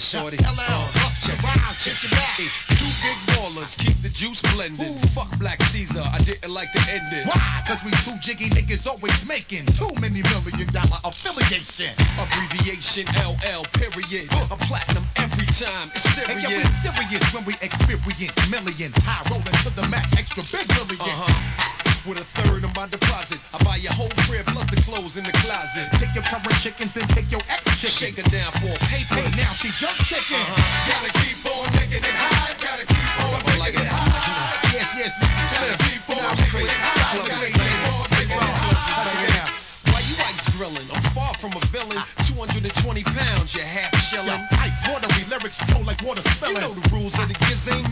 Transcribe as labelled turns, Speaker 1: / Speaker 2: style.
Speaker 1: shorty.
Speaker 2: Check it out.
Speaker 1: Two big ballers, keep the juice blended.
Speaker 2: Ooh.
Speaker 1: Fuck Black Caesar, I didn't like to end it.
Speaker 2: Why? Cause we two jiggy niggas always making too many $1 million affiliation.
Speaker 1: Abbreviation LL, period. I'm platinum every time, it's serious.
Speaker 2: And yeah, we serious when we experience millions. High rolling to the max, extra big million.
Speaker 1: With a third of my deposit, I buy your whole crib plus the clothes in the closet.
Speaker 2: Take your current chickens, then take your ex-chicken.
Speaker 1: Shake her down for a paper.
Speaker 2: Hey, now she jump chicken.
Speaker 3: Gotta keep on making it high. Gotta keep on making it high.
Speaker 1: Yes,
Speaker 3: Gotta keep on making it high. Gotta keep on making it high.
Speaker 1: Why you ice grilling? I'm far from a villain. 220 pounds, you half shilling.
Speaker 2: Ice watery lyrics flow like water spilling.
Speaker 1: You know the